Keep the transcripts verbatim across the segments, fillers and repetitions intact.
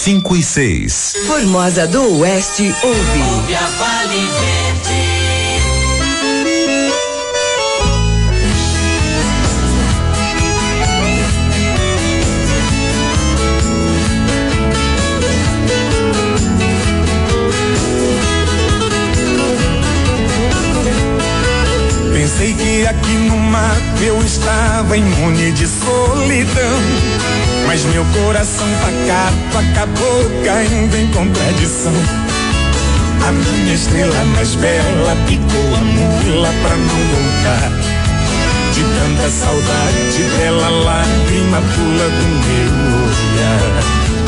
cinco e seis. Formosa do Oeste ouve. Ouve a Vale Verde. Pensei que aqui no mato eu estava imune de solidão, mas meu coração pacato acabou caindo em contradição. A minha estrela mais bela picou a mula pra não voltar. De tanta saudade dela, lágrima pula do meu olhar.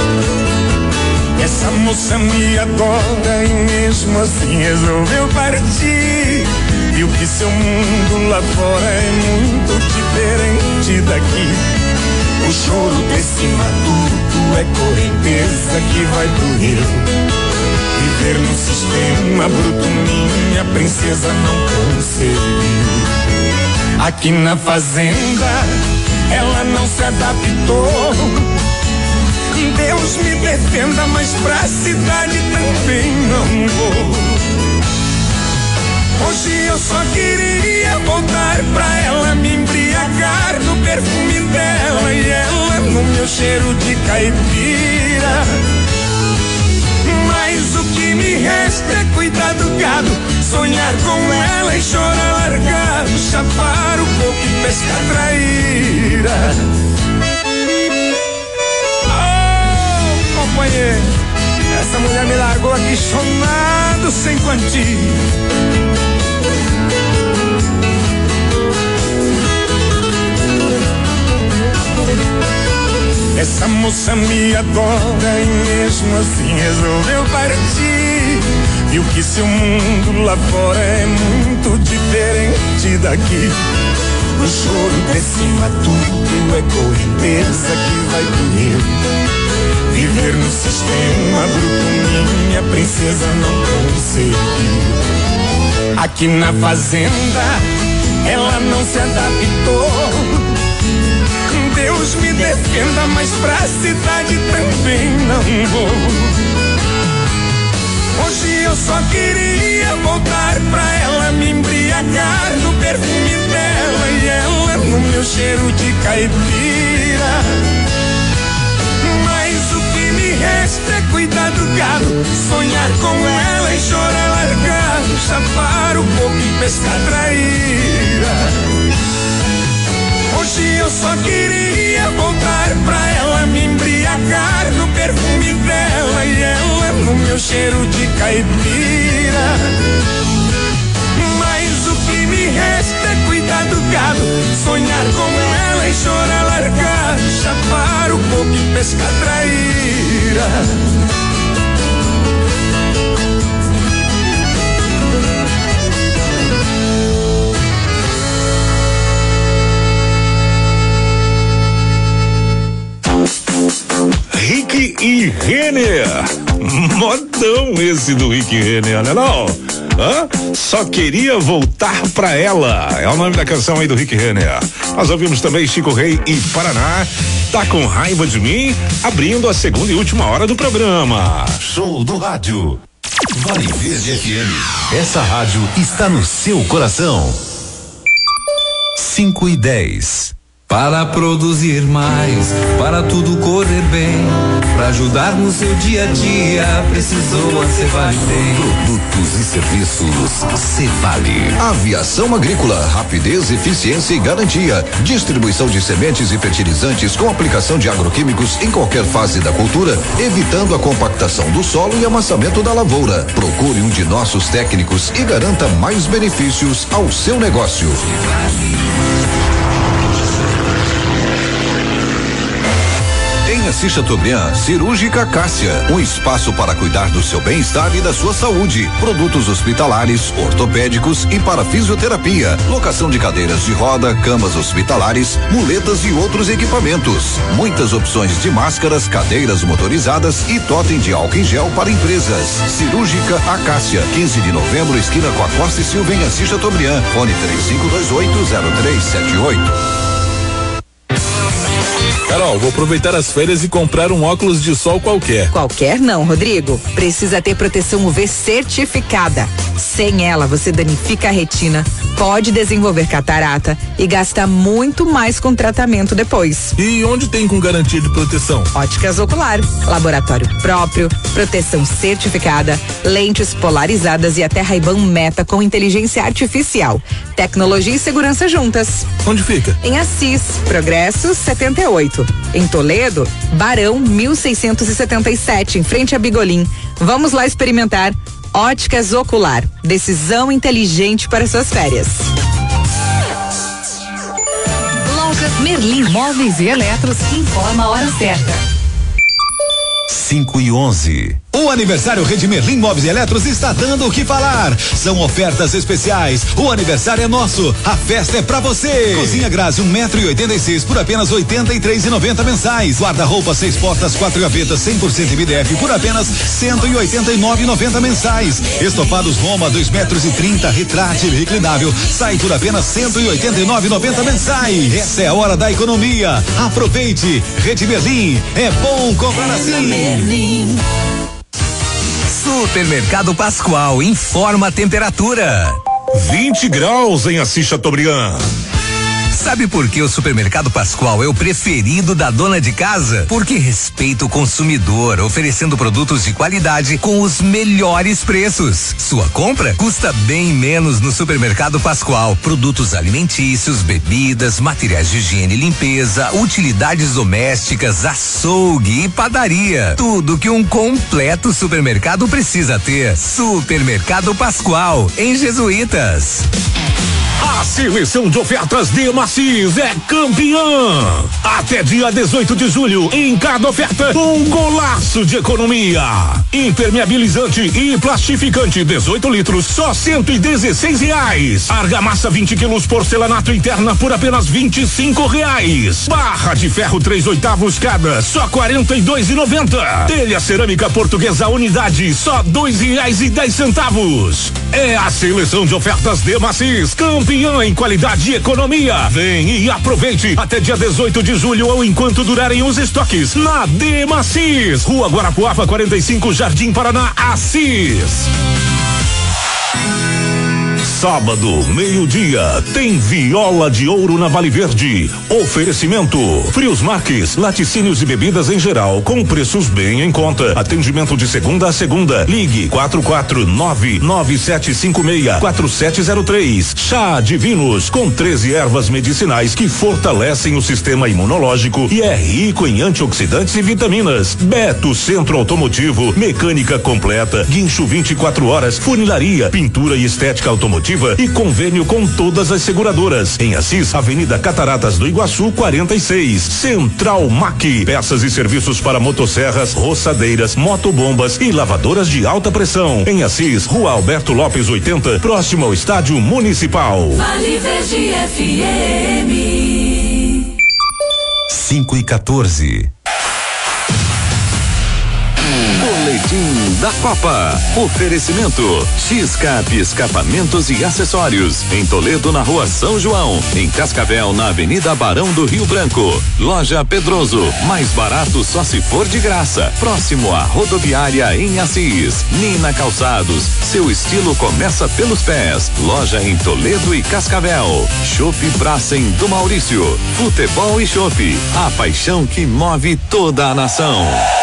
Essa moça me adora e mesmo assim resolveu partir. Viu que seu mundo lá fora é muito diferente daqui. O choro desse matuto é correnteza que vai pro rio. Viver no sistema bruto minha princesa não conseguiu. Aqui na fazenda ela não se adaptou. Deus me defenda, mas pra cidade também não vou. Hoje eu só queria voltar pra ela, me embriagar no perfume dela e ela no meu cheiro de caipira. Mas o que me resta é cuidar do gado, sonhar com ela e chorar largado, chapar o coco e pescar traíra. Oh, companheiro, essa mulher me largou aqui chonado sem quantia. Essa moça me adora e mesmo assim resolveu partir. Viu que seu mundo lá fora é muito diferente daqui. O choro desse matuto é correnteza que vai pro rio. Viver no sistema bruto minha princesa não conseguiu. Aqui na fazenda ela não se adaptou. Deus me defenda, mas pra cidade também não vou. Hoje eu só queria voltar pra ela, me embriagar no perfume dela e ela no meu cheiro de caipira. Mas o que me resta é cuidar do gado, sonhar com ela e chorar largado, chapar o coco e pescar traíra. Hoje eu só queria voltar pra ela, me embriagar no perfume dela e ela no meu cheiro de caipira. Mas o que me resta é cuidar do gado, sonhar com ela e chorar largado, chapar o coco e pescar traíra. Rick e Renner, modão esse do Rick e Renner, né não? Hã? Só queria voltar pra ela, é o nome da canção aí do Rick e Renner. Nós ouvimos também Chico Rei e Paraná, Tá com Raiva de Mim, abrindo a segunda e última hora do programa. Show do rádio Vale Verde F M. Essa rádio está no seu coração. cinco e dez. Para produzir mais, para tudo correr bem, para ajudar no seu dia a dia, precisou a Cevale tem. Produtos e serviços Cevale. Aviação agrícola, rapidez, eficiência e garantia. Distribuição de sementes e fertilizantes com aplicação de agroquímicos em qualquer fase da cultura, evitando a compactação do solo e amassamento da lavoura. Procure um de nossos técnicos e garanta mais benefícios ao seu negócio. Em Assis Chateaubriand, Cirúrgica Cássia, um espaço para cuidar do seu bem-estar e da sua saúde. Produtos hospitalares, ortopédicos e para fisioterapia. Locação de cadeiras de roda, camas hospitalares, muletas e outros equipamentos. Muitas opções de máscaras, cadeiras motorizadas e totem de álcool em gel para empresas. Cirúrgica Acácia, quinze de novembro, esquina com a Costa e Silva, em Assis Chateaubriand. Fone três cinco dois oito zero três sete oito. Carol Carol, vou aproveitar as férias e comprar um óculos de sol qualquer. Qualquer não, Rodrigo. Precisa ter proteção U V certificada. Sem ela, você danifica a retina, pode desenvolver catarata e gasta muito mais com tratamento depois. E onde tem com garantia de proteção? Óticas Ocular, laboratório próprio, proteção certificada, lentes polarizadas e até Ray-Ban Meta com inteligência artificial. Tecnologia e segurança juntas. Onde fica? Em Assis, Progresso setenta e oito. Em Toledo, Barão mil seiscentos e setenta e sete, em frente a Bigolim. Vamos lá experimentar. Óticas Ocular, decisão inteligente para suas férias. Lojas Merlin Móveis e Eletros informa a hora certa. cinco e onze. O aniversário Rede Merlin Móveis e Eletros está dando o que falar. São ofertas especiais. O aniversário é nosso. A festa é pra você. Cozinha Grazi, um metro e oitenta e seis por apenas oitenta e três e noventa mensais. Guarda-roupa, seis portas, quatro gavetas, cem por cento M D F por apenas cento e oitenta e nove e noventa mensais. Estofados Roma, dois metros e trinta, retrátil reclinável, sai por apenas cento e oitenta e nove e noventa mensais. Essa é a hora da economia. Aproveite. Rede Merlin. É bom comprar assim. Merlin. Supermercado Pascoal informa a temperatura. vinte graus em Assis Chateaubriand. Sabe por que o Supermercado Pascoal é o preferido da dona de casa? Porque respeita o consumidor, oferecendo produtos de qualidade com os melhores preços. Sua compra custa bem menos no Supermercado Pascoal. Produtos alimentícios, bebidas, materiais de higiene e limpeza, utilidades domésticas, açougue e padaria. Tudo que um completo supermercado precisa ter. Supermercado Pascoal, em Jesuítas. A seleção de ofertas de Macis é campeã. Até dia dezoito de julho, em cada oferta, um golaço de economia. Impermeabilizante e plastificante dezoito litros, só cento e dezesseis reais. Argamassa vinte quilos, porcelanato interna por apenas vinte e cinco reais. Barra de ferro três oitavos cada, só quarenta e dois e noventa. Telha cerâmica portuguesa unidade, só dois reais e dez centavos. É a seleção de ofertas de Macis, campeã em qualidade e economia. Vem e aproveite até dia dezoito de julho ou enquanto durarem os estoques na Demacis, Rua Guarapuava quarenta e cinco, Jardim Paraná, Assis. Sábado, meio-dia, tem Viola de Ouro na Vale Verde. Oferecimento: Frios Marques, laticínios e bebidas em geral, com preços bem em conta. Atendimento de segunda a segunda. Ligue quatro quatro nove nove sete cinco seis quatro sete zero três. Chá Divinos, com treze ervas medicinais que fortalecem o sistema imunológico e é rico em antioxidantes e vitaminas. Beto Centro Automotivo, mecânica completa, guincho vinte e quatro horas, funilaria, pintura e estética automotiva e convênio com todas as seguradoras. Em Assis, Avenida Cataratas do Iguaçu, quarenta e seis. Central Mac, peças e serviços para motosserras, roçadeiras, motobombas e lavadoras de alta pressão. Em Assis, Rua Alberto Lopes oitenta, próximo ao Estádio Municipal. Vale Verde F M. cinco e quatorze. Boletim da Copa. Oferecimento: X-Cap Escapamentos e Acessórios. Em Toledo, na Rua São João. Em Cascavel, na Avenida Barão do Rio Branco. Loja Pedroso. Mais barato só se for de graça. Próximo à rodoviária em Assis. Nina Calçados. Seu estilo começa pelos pés. Loja em Toledo e Cascavel. Chopp Bracem do Maurício. Futebol e chopp. A paixão que move toda a nação.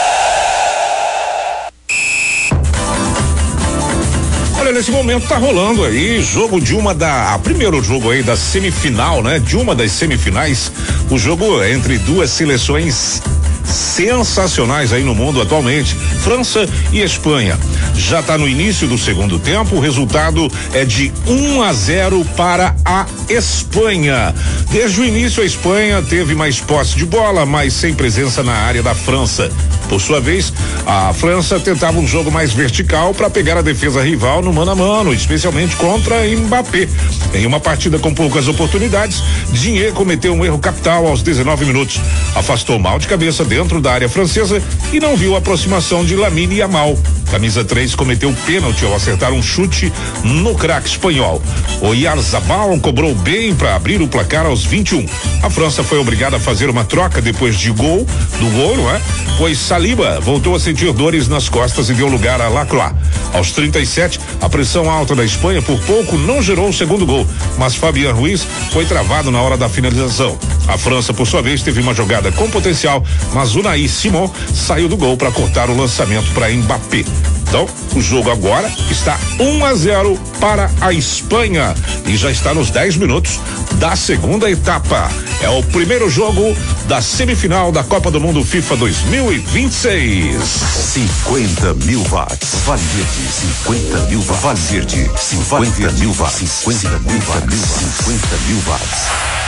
Olha, nesse momento tá rolando aí jogo de uma da, primeiro jogo aí da semifinal, né? De uma das semifinais, o jogo entre duas seleções sensacionais aí no mundo atualmente, França e Espanha. Já está no início do segundo tempo, o resultado é de um a zero para a Espanha. Desde o início a Espanha teve mais posse de bola, mas sem presença na área da França. Por sua vez, a França tentava um jogo mais vertical para pegar a defesa rival no mano a mano, especialmente contra Mbappé. Em uma partida com poucas oportunidades, Digne cometeu um erro capital aos dezenove minutos. Afastou mal de cabeça dentro da área francesa e não viu a aproximação de Lamine Yamal. Camisa três cometeu pênalti ao acertar um chute no craque espanhol. O Oyarzabal cobrou bem para abrir o placar aos vinte e um. A França foi obrigada a fazer uma troca depois de gol, do gol, não é? Pois Saliba voltou a sentir dores nas costas e deu lugar a Lacroix. Aos trinta e sete, a pressão alta da Espanha por pouco não gerou o segundo gol, mas Fabian Ruiz foi travado na hora da finalização. A França, por sua vez, teve uma jogada com potencial, mas Unai Simon saiu do gol para cortar o lançamento para Mbappé. Então, o jogo agora está um a zero para a Espanha e já está nos dez minutos da segunda etapa. É o primeiro jogo da semifinal da Copa do Mundo FIFA dois mil e vinte e seis. cinquenta mil watts. Vale Verde, cinquenta mil watts. Vale Verde, cinquenta mil watts. cinquenta mil watts. cinquenta mil watts.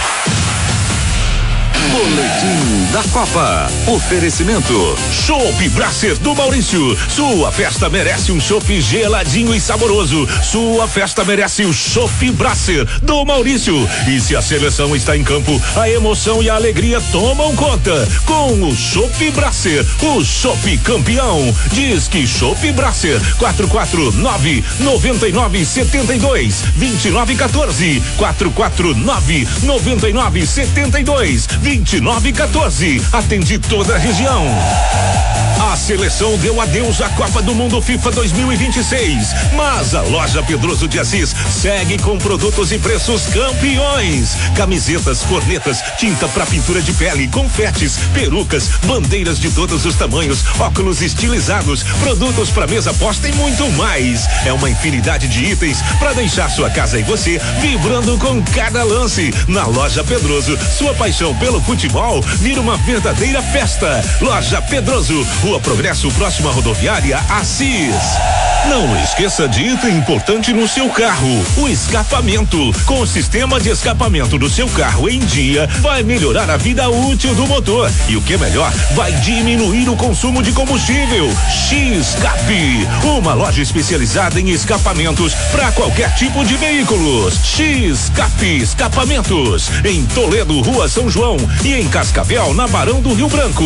Boletim da Copa. Oferecimento Chopp Brasser do Maurício. Sua festa merece um chopp geladinho e saboroso. Sua festa merece o Chopp Brasser do Maurício. E se a seleção está em campo, a emoção e a alegria tomam conta. Com o Chopp Brasser, o chopp campeão. Diz que Chopp Brasser. quatro quatro nove, nove nove sete dois, dois nove um quatro. quatro quatro nove, nove nove sete dois, dois nove um quatro. Atende toda a região. A seleção deu adeus à Copa do Mundo FIFA dois mil e vinte e seis, mas a loja Pedroso de Assis segue com produtos e preços campeões. Camisetas, cornetas, tinta para pintura de pele, confetes, perucas, bandeiras de todos os tamanhos, óculos estilizados, produtos para mesa posta e muito mais. É uma infinidade de itens para deixar sua casa e você vibrando com cada lance. Na loja Pedroso, sua paixão pelo futebol vira uma verdadeira festa. Loja Pedroso, Rua Progresso, próxima rodoviária Assis. Não esqueça de item importante no seu carro: o escapamento. Com o sistema de escapamento do seu carro em dia, vai melhorar a vida útil do motor. E o que é melhor, vai diminuir o consumo de combustível. X-Cap, uma loja especializada em escapamentos para qualquer tipo de veículos. X-Cap Escapamentos, em Toledo, Rua São João, e em Cascavel, na Barão do Rio Branco.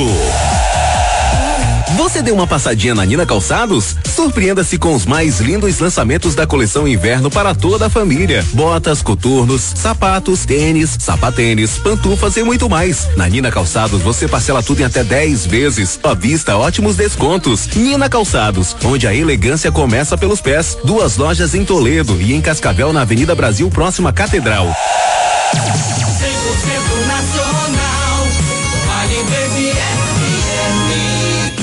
Você deu uma passadinha na Nina Calçados? Surpreenda-se com os mais lindos lançamentos da coleção inverno para toda a família. Botas, coturnos, sapatos, tênis, sapatênis, pantufas e muito mais. Na Nina Calçados você parcela tudo em até dez vezes. À vista, ótimos descontos. Nina Calçados, onde a elegância começa pelos pés. Duas lojas em Toledo e em Cascavel, na Avenida Brasil, próxima à Catedral. cem por cento nacional, Vale Verde F M.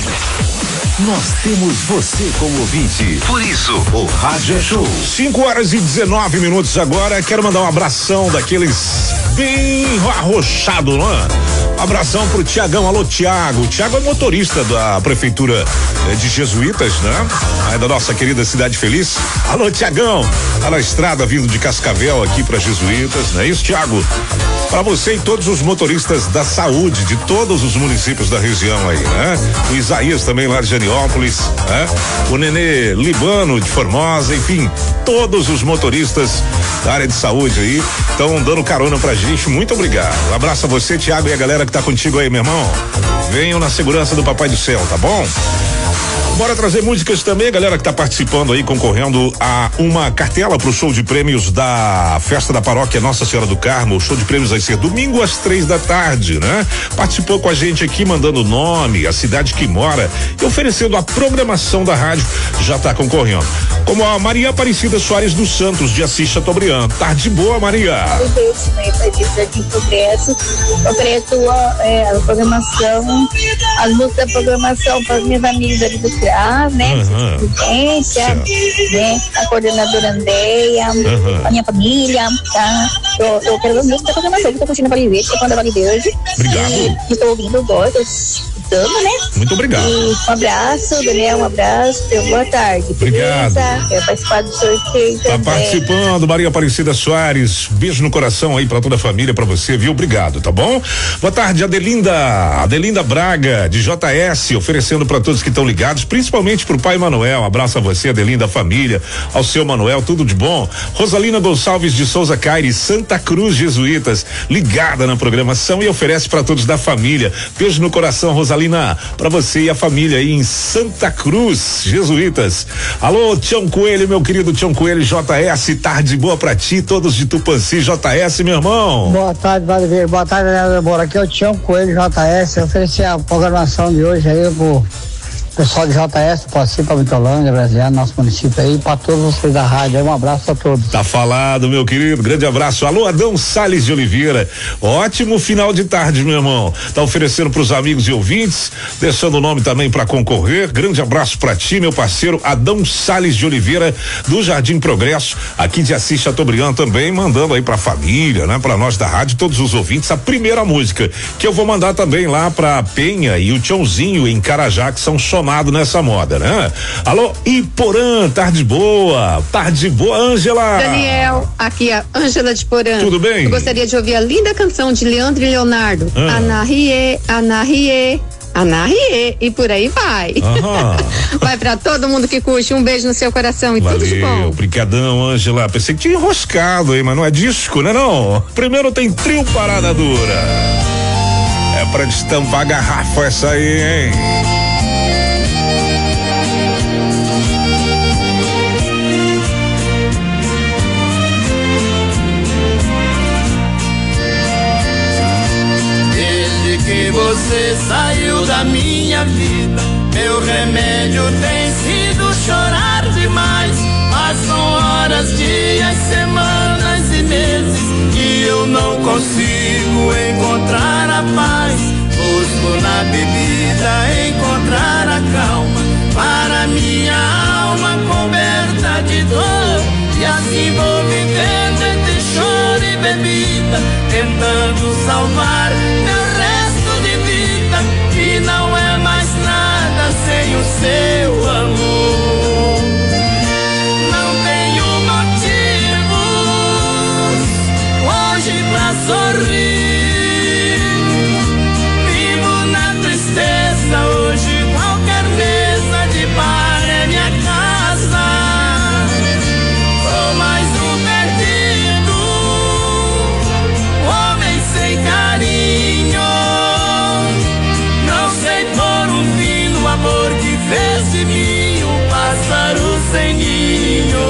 Nós temos você como ouvinte. Por isso, o Rádio é Show. cinco horas e dezenove minutos agora. Quero mandar um abração daqueles bem arrochado, não é? Um abração pro Tiagão. Alô, Tiago. O Tiago é motorista da prefeitura eh, de Jesuítas, né? É da nossa querida Cidade Feliz. Alô, Tiagão. Tá na estrada vindo de Cascavel aqui pra Jesuítas, não é isso, Tiago? Pra você e todos os motoristas da saúde de todos os municípios da região aí, né? O Isaías também lá de Janiópolis, né? O Nenê Libano de Formosa, enfim, todos os motoristas da área de saúde aí estão dando carona pra gente. Muito obrigado. Um abraço a você, Tiago, e a galera que tá contigo aí, meu irmão. Venham na segurança do Papai do Céu, tá bom? Bora trazer músicas também, galera que tá participando aí, concorrendo a uma cartela pro show de prêmios da Festa da Paróquia Nossa Senhora do Carmo. O show de prêmios vai ser domingo às três da tarde, né? Participou com a gente aqui, mandando o nome, a cidade que mora e oferecendo a programação da rádio, já tá concorrendo. Como a Maria Aparecida Soares dos Santos, de Assis Chateaubriand. Tarde boa, Maria. Aqui Progresso, ofereço a, é, a programação, as músicas da programação para as minhas amigas ali do C R A, né? Uhum. Prudência, né? A coordenadora Andréia, Uhum. a minha família, tá? Eu, eu quero ver música da programação, que tô curtindo a Vale Verde, tô falando da Vale Verde. Obrigado. E que tô ouvindo, eu gosto, escutando, né? Muito obrigado. E um abraço, Daniel, um abraço, boa tarde. Obrigado. Beleza? Quero participar do sorteio Tá também. participando, Maria Aparecida Soares. Beijo no coração aí pra toda a família, pra você, viu? Obrigado, tá bom? Boa tarde, Adelinda. Adelinda Braga, de J S, oferecendo pra todos que estão ligados, principalmente pro pai Manuel. Abraço a você, Adelinda, a família, ao seu Manuel, tudo de bom. Rosalina Gonçalves de Souza Caires, Santa Cruz Jesuítas, ligada na programação e oferece pra todos da família. Beijo no coração, Rosalina. ali na, pra você e a família aí em Santa Cruz, Jesuítas. Alô, Tião Coelho, meu querido Tião Coelho, J S, tarde boa pra ti, todos de Tupanci, J S, meu irmão. Boa tarde, Vladimir, boa tarde, galera, bora, aqui é o Tião Coelho, J S, eu ofereci a programação de hoje aí pro pessoal de J S, Tupanci, pra Vitolândia, Brasília, nosso município aí, pra todos vocês da rádio, um abraço a todos. Tá falado, meu querido, grande abraço. Alô, Adão Salles de Oliveira, ótimo final de tarde, meu irmão, tá oferecendo pros amigos e ouvintes, deixando o nome também pra concorrer, grande abraço pra ti, meu parceiro Adão Salles de Oliveira, do Jardim Progresso, aqui de Assis Chateaubriand também, mandando aí pra família, né, pra nós da rádio, todos os ouvintes, a primeira música, que eu vou mandar também lá pra Penha e o Tiãozinho em Carajá, que são sonados nessa moda, né? Alô, Iporã, tarde boa, tarde boa, Ângela. Daniel, aqui a Ângela de Porã. Tudo bem? Eu gostaria de ouvir a linda canção de Leandro e Leonardo. Ah. Anarie, Anarie, Anarie, e por aí vai. Vai pra todo mundo que curte, um beijo no seu coração e Valeu, tudo de bom. brincadão, Ângela. Pensei que tinha enroscado aí, mas não é disco, né não? Primeiro tem trio Parada Dura. É pra destampar a garrafa essa aí, hein? Que você saiu da minha vida, meu remédio tem sido chorar demais. Passam horas, dias, semanas e meses que eu não consigo encontrar a paz. Busco na bebida encontrar a calma para minha alma coberta de dor. E assim vou vivendo entre choro e bebida, tentando salvar meu que não é mais nada sem o seu amor. Não tenho motivos hoje pra sorrir. Vivo na tristeza hoje, qualquer mesa de bar é minha casa. Sou mais um perdido, homem sem carinho. Amor que fez de mim um pássaro sem ninho.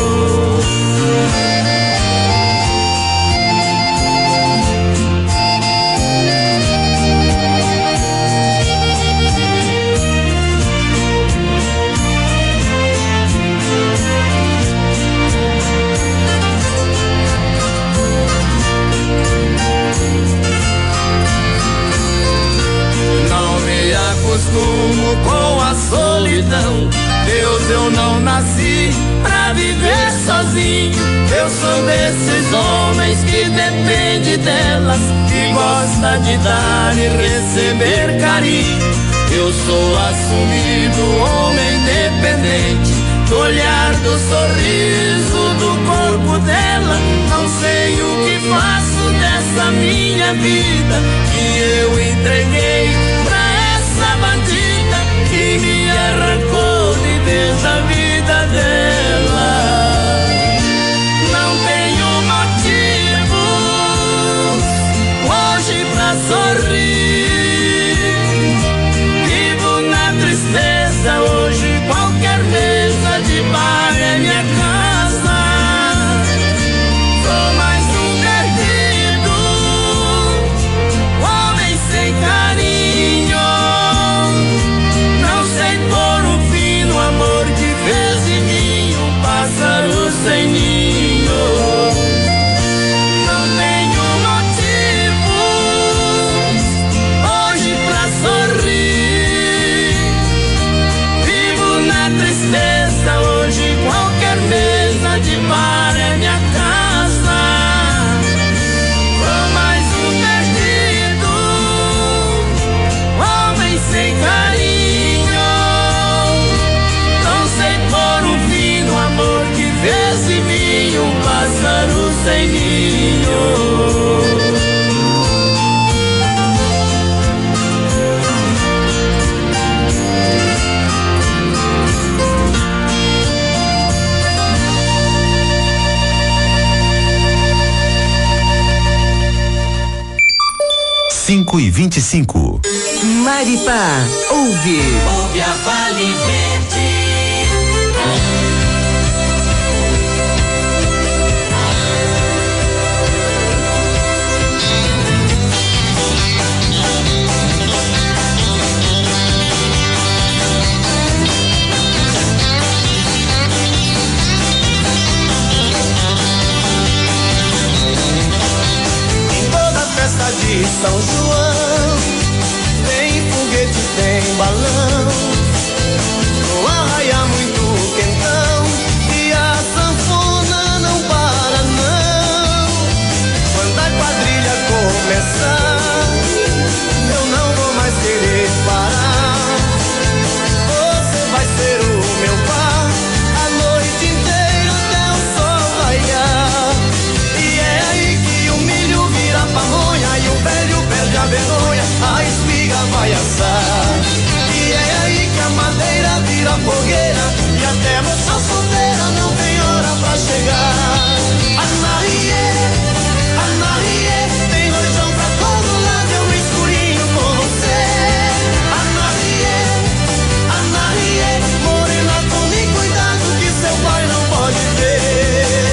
Acostumo com a solidão. Deus, eu não nasci pra viver sozinho. Eu sou desses homens que depende delas, que gosta de dar e receber carinho. Eu sou assumido, homem dependente, do olhar, do sorriso, do corpo dela. Não sei o que faço dessa minha vida que eu entreguei essa bandida que me arrancou de vez da vida dela. Não tenho motivos hoje pra sorrir. Vivo na tristeza hoje, qualquer mesa de bar é minha casa. Sou mais um perdido, cinco e vinte e cinco. Maripá, ouve. Ouve a Vale Verde. Festa de São João, tem foguete, tem balão, no arraia muito quentão, e a sanfona não para não. Quando a quadrilha começar, eu não vou mais querer parar. Você vai ser o meu par, a noite inteira até o sol raiar. E é aí que o milho vira pamonha, e o velho perde a vergonha, a espiga vai assar. E é aí que a madeira vira fogueira, e até moça solteira não tem hora pra chegar. Anarie, Anarie, tem rojão pra todo lado, eu me escurinho com você. Anarie, Anarie, morena, tome cuidado que seu pai não pode ver.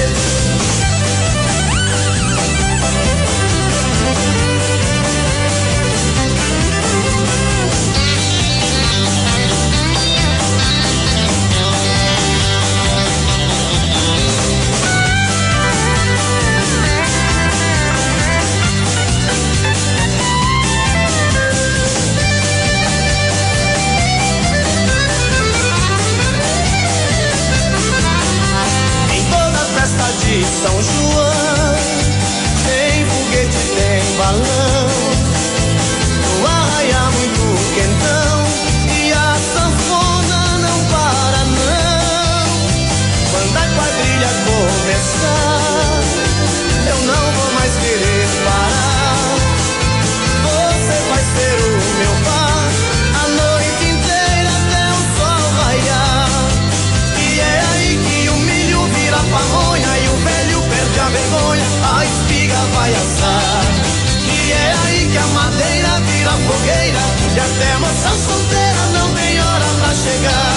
De São João, tem foguete, tem balão, no arraia muito quentão, e a sanfona não para não. Quando a quadrilha começar, eu não vou mais querer parar. Você vai ser o meu par, a noite inteira até o sol raiar. E é aí que o milho vira pamonha, a vergonha, a espiga vai assar. E é aí que a madeira vira fogueira, e até moça solteira não tem hora pra chegar.